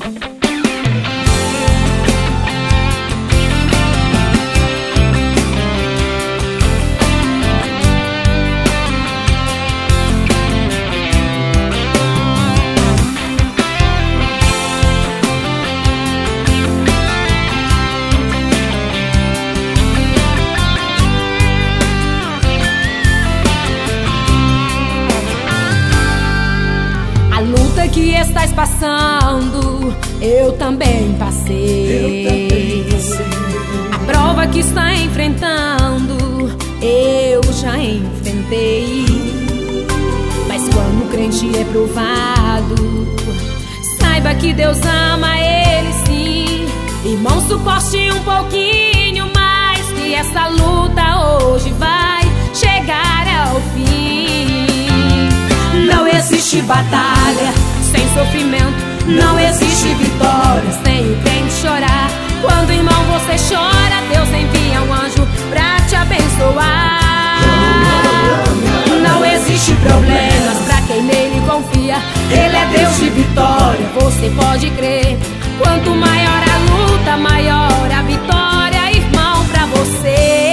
Que estás passando, eu também passei. A prova que está enfrentando, eu já enfrentei. Mas quando o crente é provado, saiba que Deus ama ele sim. Irmão, suporte um pouquinho mais, que essa luta hoje vai chegar ao fim. Não existe batalha sem sofrimento, não existe vitória sem o crente chorar. Quando, irmão, você chora, Deus envia um anjo pra te abençoar. Não existe problemas pra quem nele confia, ele é Deus de vitória, você pode crer. Quanto maior a luta, maior a vitória, irmão, pra você.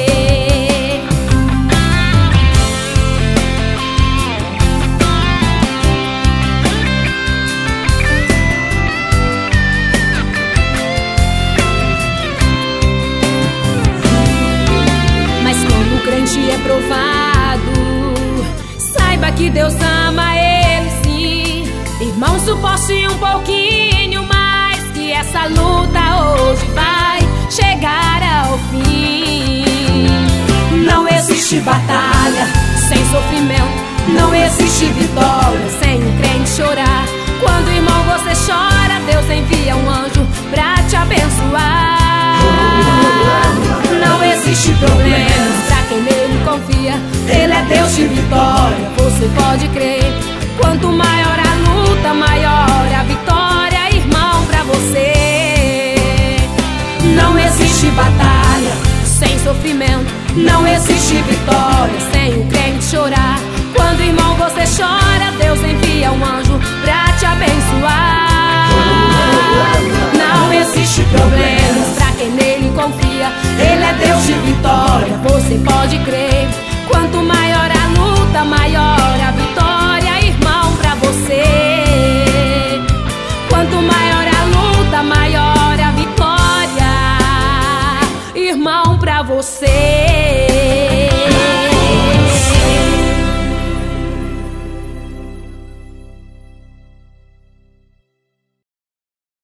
É provado, saiba que Deus ama ele sim. Irmão, suporte um pouquinho mais, que essa luta hoje vai chegar ao fim. Não existe batalha sem sofrimento, não existe vitória sem o crente chorar. Quando, irmão, você chora, Deus envia um anjo pra te abençoar. Não existe problemas pra quem nele confia, ele é Deus de vitória, você pode crer. Quanto maior a luta, maior a vitória, irmão, pra você. Não existe batalha sem sofrimento, não existe vitória sem o crente chorar. Quando, irmão, você chora, Deus envia um anjo pra te abençoar. Não existe problemas pra quem nele confia, ele é Deus de vitória, você pode crer. Quanto maior a luta, maior a vitória, irmão, pra você. Quanto maior a luta, maior a vitória, irmão, pra você.